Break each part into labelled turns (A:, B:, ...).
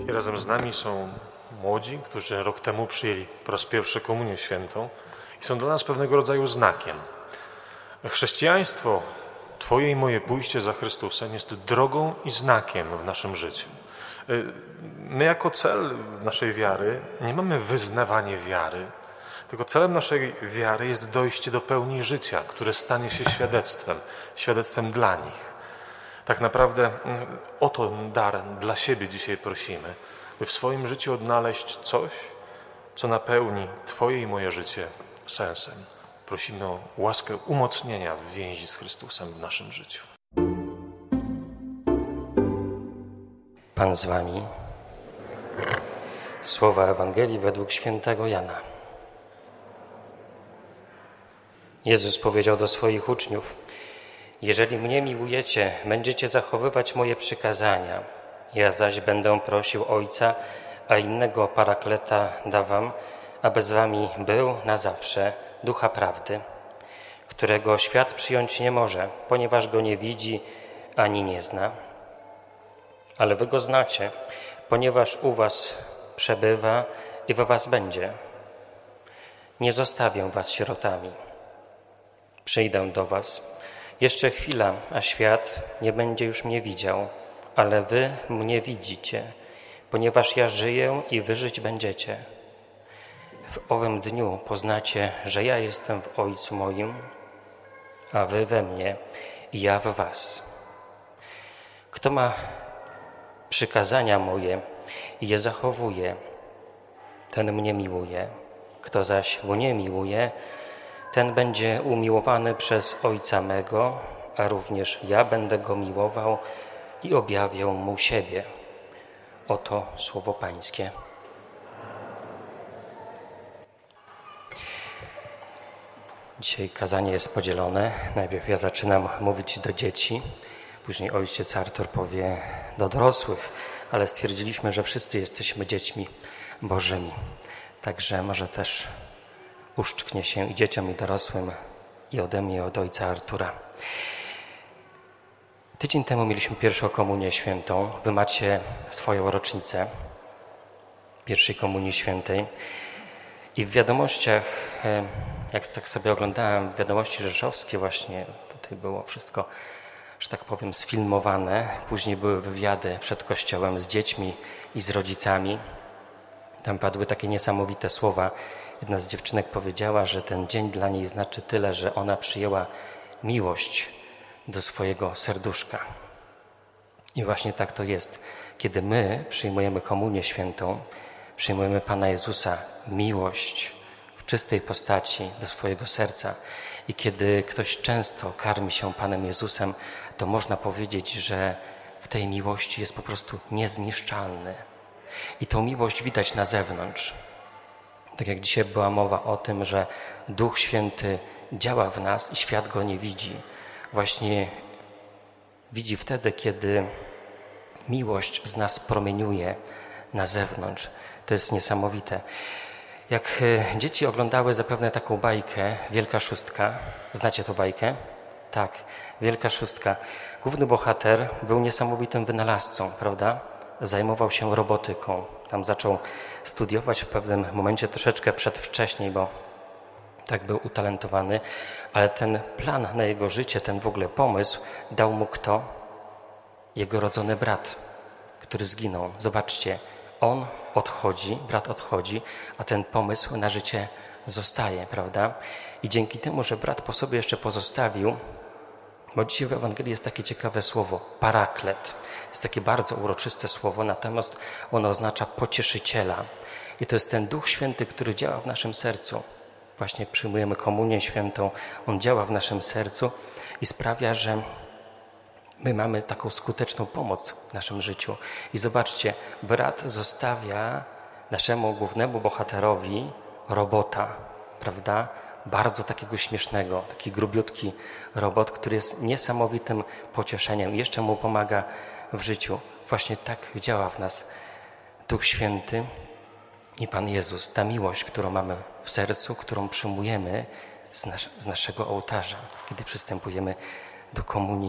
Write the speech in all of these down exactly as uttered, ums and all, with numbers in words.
A: I razem z nami są młodzi, którzy rok temu przyjęli po raz pierwszy Komunię Świętą i są dla nas pewnego rodzaju znakiem. Chrześcijaństwo, Twoje i moje pójście za Chrystusem jest drogą i znakiem w naszym życiu. My jako cel naszej wiary nie mamy wyznawanie wiary, tylko celem naszej wiary jest dojście do pełni życia, które stanie się świadectwem, świadectwem dla nich. Tak naprawdę o to dar dla siebie dzisiaj prosimy, by w swoim życiu odnaleźć coś, co napełni Twoje i moje życie sensem. Prosimy o łaskę umocnienia w więzi z Chrystusem w naszym życiu.
B: Pan z wami. Słowa Ewangelii według świętego Jana. Jezus powiedział do swoich uczniów: jeżeli mnie miłujecie, będziecie zachowywać moje przykazania. Ja zaś będę prosił Ojca, a innego Parakleta da wam, aby z wami był na zawsze, Ducha Prawdy, którego świat przyjąć nie może, ponieważ go nie widzi ani nie zna. Ale wy go znacie, ponieważ u was przebywa i we was będzie. Nie zostawię was sierotami. Przyjdę do was. Jeszcze chwila, a świat nie będzie już mnie widział, ale wy mnie widzicie, ponieważ ja żyję i wy żyć będziecie. W owym dniu poznacie, że ja jestem w Ojcu moim, a wy we mnie i ja w was. Kto ma przykazania moje i je zachowuje, ten mnie miłuje. Kto zaś mnie miłuje, ten będzie umiłowany przez Ojca mego, a również ja będę go miłował i objawię mu siebie. Oto słowo Pańskie. Dzisiaj kazanie jest podzielone. Najpierw ja zaczynam mówić do dzieci, później ojciec Artur powie do dorosłych, ale stwierdziliśmy, że wszyscy jesteśmy dziećmi Bożymi. Także może też uszczknie się i dzieciom, i dorosłym, i ode mnie, i od ojca Artura. Tydzień temu mieliśmy pierwszą Komunię Świętą. Wy macie swoją rocznicę pierwszej Komunii Świętej. I w wiadomościach, jak tak sobie oglądałem, wiadomości rzeszowskie właśnie, tutaj było wszystko, że tak powiem, sfilmowane. Później były wywiady przed kościołem z dziećmi i z rodzicami. Tam padły takie niesamowite słowa. Jedna z dziewczynek powiedziała, że ten dzień dla niej znaczy tyle, że ona przyjęła miłość do swojego serduszka. I właśnie tak to jest. Kiedy my przyjmujemy Komunię Świętą, przyjmujemy Pana Jezusa, miłość w czystej postaci do swojego serca. I kiedy ktoś często karmi się Panem Jezusem, to można powiedzieć, że w tej miłości jest po prostu niezniszczalny. I tą miłość widać na zewnątrz. Tak jak dzisiaj była mowa o tym, że Duch Święty działa w nas i świat go nie widzi. Właśnie widzi wtedy, kiedy miłość z nas promieniuje na zewnątrz. To jest niesamowite. Jak dzieci oglądały zapewne taką bajkę Wielka Szóstka. Znacie tę bajkę? Tak, Wielka Szóstka. Główny bohater był niesamowitym wynalazcą, prawda? Zajmował się robotyką. Tam zaczął studiować w pewnym momencie troszeczkę przedwcześnie, bo tak był utalentowany, ale ten plan na jego życie, ten w ogóle pomysł dał mu kto? Jego rodzony brat, który zginął. Zobaczcie, on odchodzi, brat odchodzi, a ten pomysł na życie zostaje, prawda? I dzięki temu, że brat po sobie jeszcze pozostawił, bo dzisiaj w Ewangelii jest takie ciekawe słowo, paraklet. Jest takie bardzo uroczyste słowo, natomiast ono oznacza pocieszyciela. I to jest ten Duch Święty, który działa w naszym sercu. Właśnie jak przyjmujemy Komunię Świętą, on działa w naszym sercu i sprawia, że my mamy taką skuteczną pomoc w naszym życiu. I zobaczcie, brat zostawia naszemu głównemu bohaterowi robota, prawda? Bardzo takiego śmiesznego, taki grubiutki robot, który jest niesamowitym pocieszeniem i jeszcze mu pomaga w życiu. Właśnie tak działa w nas Duch Święty i Pan Jezus. Ta miłość, którą mamy w sercu, którą przyjmujemy z, nas- z naszego ołtarza, kiedy przystępujemy do Komunii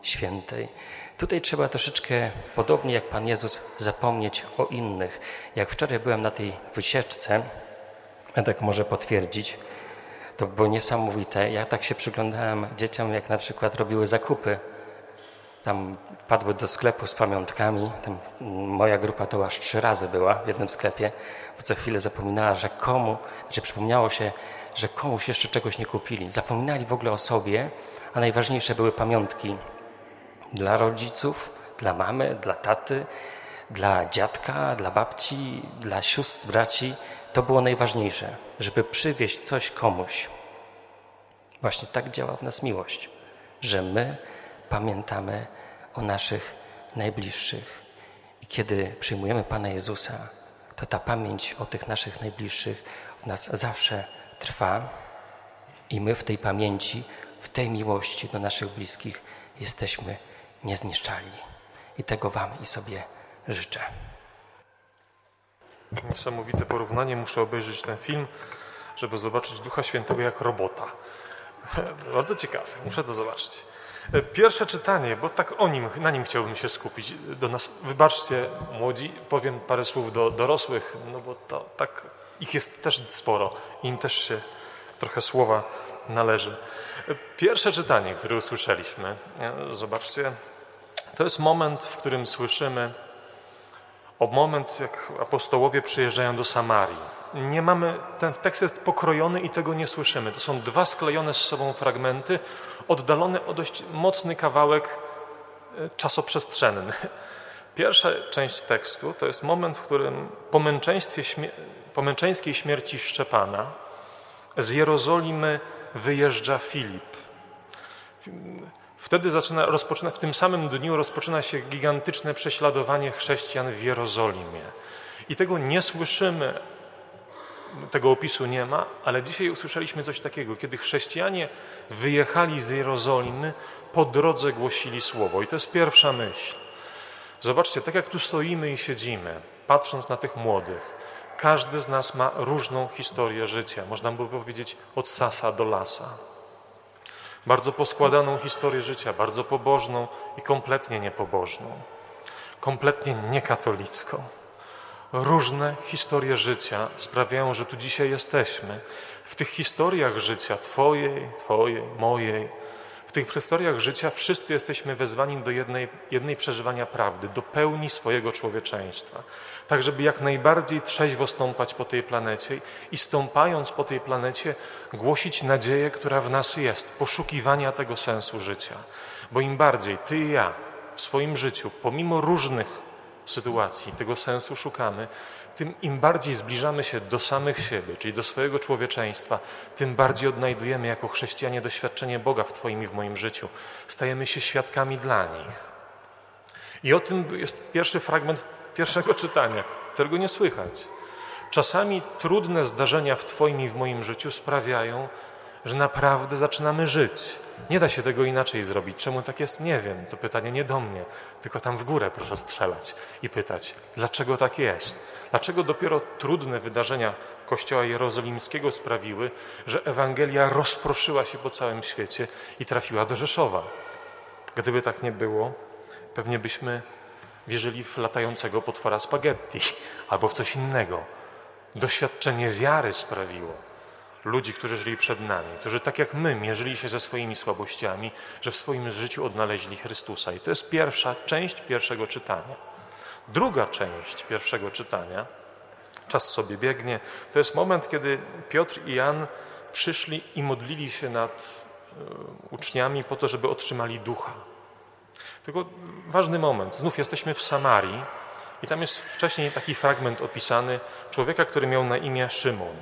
B: Świętej. Tutaj trzeba troszeczkę, podobnie jak Pan Jezus, zapomnieć o innych. Jak wczoraj byłem na tej wycieczce, Edek może potwierdzić, to było niesamowite. Ja tak się przyglądałem dzieciom, jak na przykład robiły zakupy. Tam wpadły do sklepu z pamiątkami. Tam moja grupa to aż trzy razy była w jednym sklepie, bo co chwilę zapominała, że komu, znaczy przypomniało się, że komuś jeszcze czegoś nie kupili. Zapominali w ogóle o sobie, a najważniejsze były pamiątki dla rodziców, dla mamy, dla taty, dla dziadka, dla babci, dla sióstr, braci. To było najważniejsze, żeby przywieźć coś komuś. Właśnie tak działa w nas miłość, że my pamiętamy o naszych najbliższych. I kiedy przyjmujemy Pana Jezusa, to ta pamięć o tych naszych najbliższych w nas zawsze trwa i my w tej pamięci, w tej miłości do naszych bliskich jesteśmy niezniszczalni. I tego Wam i sobie życzę.
A: Niesamowite porównanie. Muszę obejrzeć ten film, żeby zobaczyć Ducha Świętego jak robota. Bardzo ciekawe. Muszę to zobaczyć. Pierwsze czytanie, bo tak o nim, na nim chciałbym się skupić. Do nas, wybaczcie, młodzi, powiem parę słów do dorosłych, no bo to tak ich jest też sporo. Im też się trochę słowa należy. Pierwsze czytanie, które usłyszeliśmy, zobaczcie, to jest moment, w którym słyszymy o moment, jak apostołowie przyjeżdżają do Samarii. Nie mamy, ten tekst jest pokrojony i tego nie słyszymy. To są dwa sklejone z sobą fragmenty, oddalone o dość mocny kawałek czasoprzestrzenny. Pierwsza część tekstu to jest moment, w którym po, męczeństwie, po męczeńskiej śmierci Szczepana z Jerozolimy wyjeżdża Filip. Wtedy zaczyna, rozpoczyna, w tym samym dniu rozpoczyna się gigantyczne prześladowanie chrześcijan w Jerozolimie. I tego nie słyszymy, tego opisu nie ma, ale dzisiaj usłyszeliśmy coś takiego, kiedy chrześcijanie wyjechali z Jerozolimy, po drodze głosili słowo. I to jest pierwsza myśl. Zobaczcie, tak jak tu stoimy i siedzimy, patrząc na tych młodych, każdy z nas ma różną historię życia. Można by powiedzieć od sasa do lasa. Bardzo poskładaną historię życia, bardzo pobożną i kompletnie niepobożną. Kompletnie niekatolicką. Różne historie życia sprawiają, że tu dzisiaj jesteśmy. W tych historiach życia, Twojej, Twojej, mojej, w tych historiach życia wszyscy jesteśmy wezwani do jednej, jednej przeżywania prawdy, do pełni swojego człowieczeństwa. Tak, żeby jak najbardziej trzeźwo stąpać po tej planecie i stąpając po tej planecie głosić nadzieję, która w nas jest, poszukiwania tego sensu życia. Bo im bardziej Ty i ja w swoim życiu, pomimo różnych sytuacji tego sensu szukamy, tym im bardziej zbliżamy się do samych siebie, czyli do swojego człowieczeństwa, tym bardziej odnajdujemy jako chrześcijanie doświadczenie Boga w Twoim i w moim życiu. Stajemy się świadkami dla nich. I o tym jest pierwszy fragment pierwszego czytania, którego nie słychać. Czasami trudne zdarzenia w Twoim i w moim życiu sprawiają, że naprawdę zaczynamy żyć. Nie da się tego inaczej zrobić. Czemu tak jest? Nie wiem. To pytanie nie do mnie, tylko tam w górę proszę strzelać i pytać, dlaczego tak jest? Dlaczego dopiero trudne wydarzenia Kościoła Jerozolimskiego sprawiły, że Ewangelia rozproszyła się po całym świecie i trafiła do Rzeszowa? Gdyby tak nie było, pewnie byśmy wierzyli w latającego potwora spaghetti albo w coś innego. Doświadczenie wiary sprawiło ludzi, którzy żyli przed nami, którzy tak jak my mierzyli się ze swoimi słabościami, że w swoim życiu odnaleźli Chrystusa. I to jest pierwsza część pierwszego czytania. Druga część pierwszego czytania, czas sobie biegnie, to jest moment, kiedy Piotr i Jan przyszli i modlili się nad uczniami po to, żeby otrzymali ducha. Tylko ważny moment. Znów jesteśmy w Samarii i tam jest wcześniej taki fragment opisany człowieka, który miał na imię Szymon.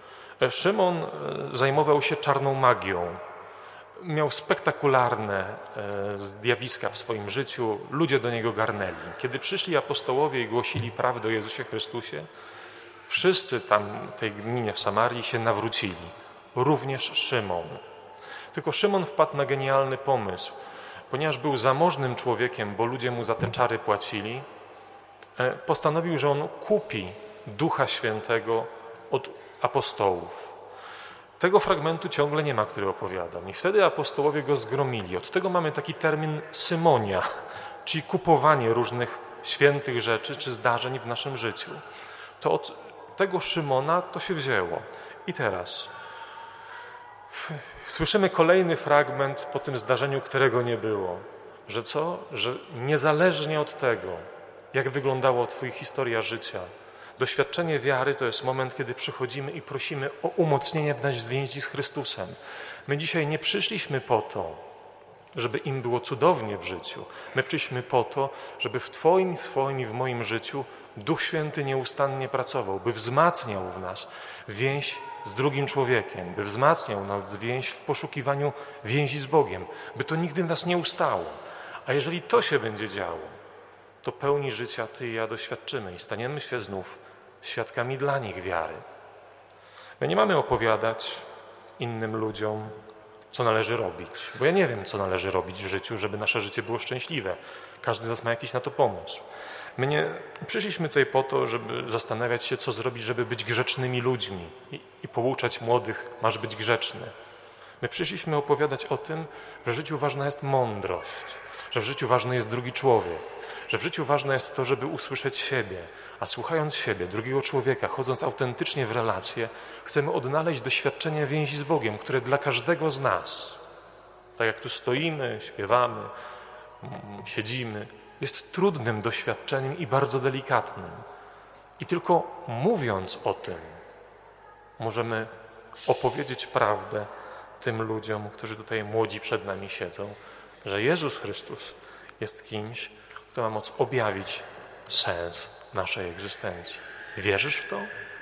A: Szymon zajmował się czarną magią. Miał spektakularne zjawiska w swoim życiu. Ludzie do niego garnęli. Kiedy przyszli apostołowie i głosili prawdę o Jezusie Chrystusie, wszyscy tam w tej gminie w Samarii się nawrócili. Również Szymon. Tylko Szymon wpadł na genialny pomysł. Ponieważ był zamożnym człowiekiem, bo ludzie mu za te czary płacili, postanowił, że on kupi Ducha Świętego od apostołów. Tego fragmentu ciągle nie ma, który opowiadam. I wtedy apostołowie go zgromili. Od tego mamy taki termin symonia, czyli kupowanie różnych świętych rzeczy czy zdarzeń w naszym życiu. To od tego Szymona to się wzięło. I teraz słyszymy kolejny fragment po tym zdarzeniu, którego nie było. Że co? Że niezależnie od tego, jak wyglądała Twoja historia życia, doświadczenie wiary to jest moment, kiedy przychodzimy i prosimy o umocnienie w nas więzi z Chrystusem. My dzisiaj nie przyszliśmy po to, żeby im było cudownie w życiu. My przyszliśmy po to, żeby w Twoim, w Twoim i w moim życiu Duch Święty nieustannie pracował, by wzmacniał w nas więź z drugim człowiekiem, by wzmacniał nas więź w poszukiwaniu więzi z Bogiem, by to nigdy nas nie ustało. A jeżeli to się będzie działo, to pełni życia Ty i ja doświadczymy i staniemy się znów świadkami dla nich wiary. My nie mamy opowiadać innym ludziom, co należy robić, bo ja nie wiem, co należy robić w życiu, żeby nasze życie było szczęśliwe. Każdy z nas ma jakiś na to pomysł. My nie przyszliśmy tutaj po to, żeby zastanawiać się, co zrobić, żeby być grzecznymi ludźmi i, i pouczać młodych, masz być grzeczny. My przyszliśmy opowiadać o tym, że w życiu ważna jest mądrość, że w życiu ważny jest drugi człowiek, że w życiu ważne jest to, żeby usłyszeć siebie, a słuchając siebie, drugiego człowieka, chodząc autentycznie w relacje, chcemy odnaleźć doświadczenie więzi z Bogiem, które dla każdego z nas, tak jak tu stoimy, śpiewamy, siedzimy, jest trudnym doświadczeniem i bardzo delikatnym. I tylko mówiąc o tym, możemy opowiedzieć prawdę tym ludziom, którzy tutaj młodzi przed nami siedzą, że Jezus Chrystus jest kimś, kto ma moc objawić sens naszej egzystencji. Wierzysz w to?